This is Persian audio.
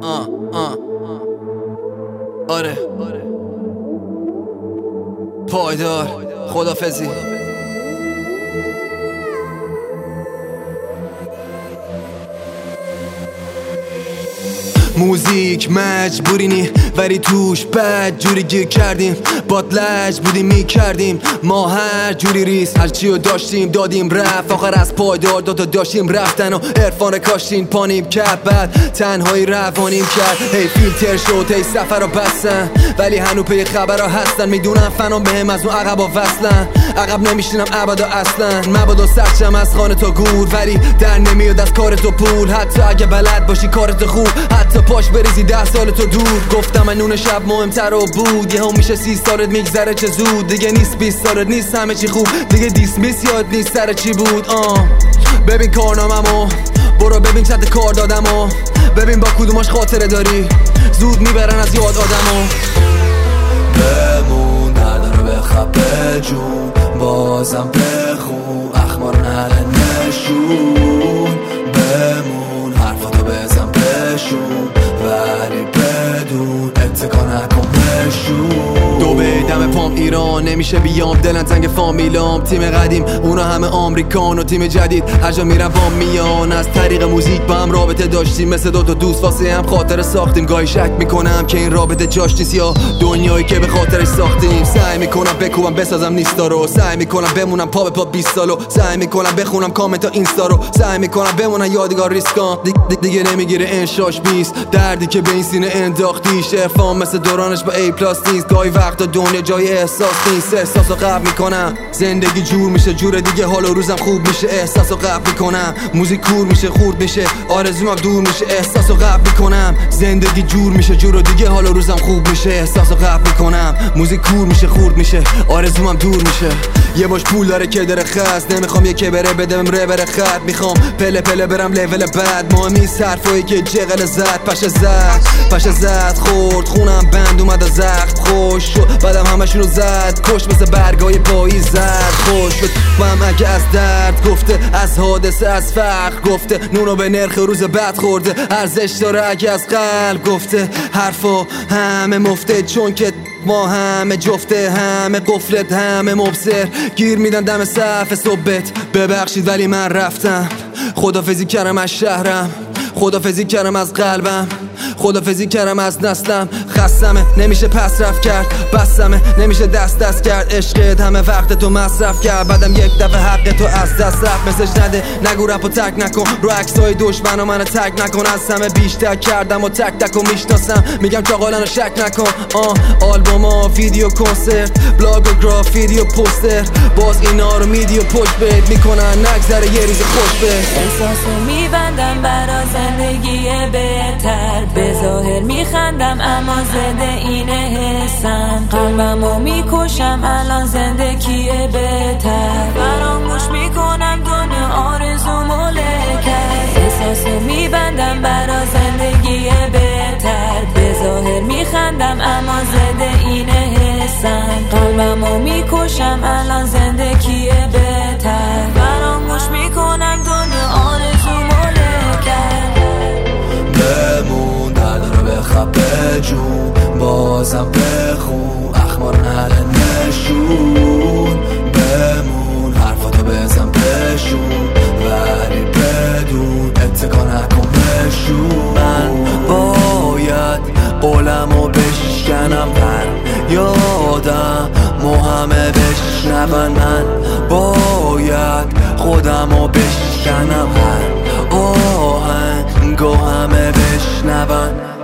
آره پایدار خدافظی. موزیک مجبوری نی ولی توش بد جوری گیر کردیم، باد لج بودیم میکردیم ما هر جوری ریس هر چی رو داشتیم دادیم رفت، آخر از پایدار دوتا داشتیم رفتن و عرفان کاشتین پانیم کرد، بعد تنهایی روانیم کرد. هی فیلتر شد هی سفر رو بستن ولی هنو پی خبر هستن، میدونم فنام بهم از اون عقبا وصلن، عقب نمیشینم ابدا اصلا، مبادا سرچم از خانه تا گور ولی در نمیاد از کار تو پول، حتی اگه بلد باشی کارت خوب، حتی پاش بریزی 10 سال تو دور. گفتم من نون شب مهمتر و بود، یه هم میشه 30 سالت میگذره چه زود، دیگه نیست 20 سالت نیست همه چی خوب، دیگه دیسمیس یاد نیست سر چی بود. ببین کارناممو برو ببین چند کار دادمو، ببین با کدوماش خاطره داری، زود میبرن از یاد آدمو. بمون درد رو بخواب جون بازم بخون اخبار نره نشون، بمون حرفاتو بزن بشون ولی بدون اتکا نکن بشون. دو دم پام ایران نمیشه بیام، دلن تنگ فامیلام، تیم قدیم اونا همه آمریکان و تیم جدید هر جا میرم با میان، از طریق موزیک با هم رابطه داشتیم مثل دوتا دوست واسه هم خاطره ساختیم، گاهی شک میکنم که این رابطه جاش نیست یا دنیایی که به خاطرش ساختیم، سعی میکنم بکوبم بسازم نیستا رو، سعی میکنم بمونم پا به پا 20 سالو، سعی میکنم بخونم کامنت اینستا رو، سعی میکنم بمونم یادگار ریسکام، دیگه نمیگیره انشاش 20 دردی که به این سینه انداختیش، عرفان مثل دورانش با A+ نیست، گاهی وقتا دنیا جای احساس نیست، احساسو قبل میکنم زندگی جور میشه جور دیگه، حال و روزم خوب میشه، احساسو قبل میکنم موزیک کور میشه خورد میشه، آرزومم دور میشه، احساسو قبل میکنم زندگی جور میشه جور دیگه، حال و روزم خوب میشه، احساسو قبل میکنم موزیک کور میشه خورد میشه، آرزومم دور میشه. یه باش پول داره که داره خست، نمیخوام یکی بره بدم بره خط، میخوام پله پله برم لول بعد، مهم نیست حرفایی که جغل زد پشه زد خورد خونم بند اومد از زخم خوش شد، بعدم همشونو زد کش مثل برگای پایی زد خوش به توام اگه از درد گفته، از حادثه از فقر گفته، نونو به نرخ روز بعد خورده، ارزش داره اگه از قلب گفته، حرفا همه مفته چون که ما همه جفته، همه قفلت همه مبصر، گیر میدن دم صف صبحت، ببخشید ولی من رفتم، خدافظی کردم از شهرم، خدافظی کردم از قلبم، خدافظی کردم از نسلم، خستمه نمیشه پس رفت کرد، بستمه نمیشه دست کرد، عشقت همه وقت تو مصرف کرد، بعدم یک دفعه حق تو از دست رفت، مسج نده نگو رپو تک نکن، رو عکسای دشمنا منو تک نکن، از همه بیشتر کردم و تک و میشناسم، میگم چاقالنو شک نکن، آلبوما ویدیو کنسرت بلاگ و گرافیتی و پوستر، باز اینا رو میدی و پشت بهت میکنن نگذره یه روز خوش به احساسو میبندم برا زندگی بهتر، به ظاهر میخندم اما زده اینه حسم، قلبمو میکشم الان زندگی بهتر، فراموش میکنم دنیا آرزومو لکر، احساسو میبندم برا زندگی بهتر، به ظاهر میخندم اما زده اینه حسم، قلبمو میکشم الان زندگی بهتر، فراموش میکنم دنیا آرزومو لکر. بمون درد رو بخواب جون بازم بخون اخبار نره نشون، بمون حرفاتو بزن بشون ولی بدون اتکا نکن بشون. من باید قولمو بشکنم پر یادم همه بشنون، من باید خودمو بشکنم هر آهنگو همه بشنون.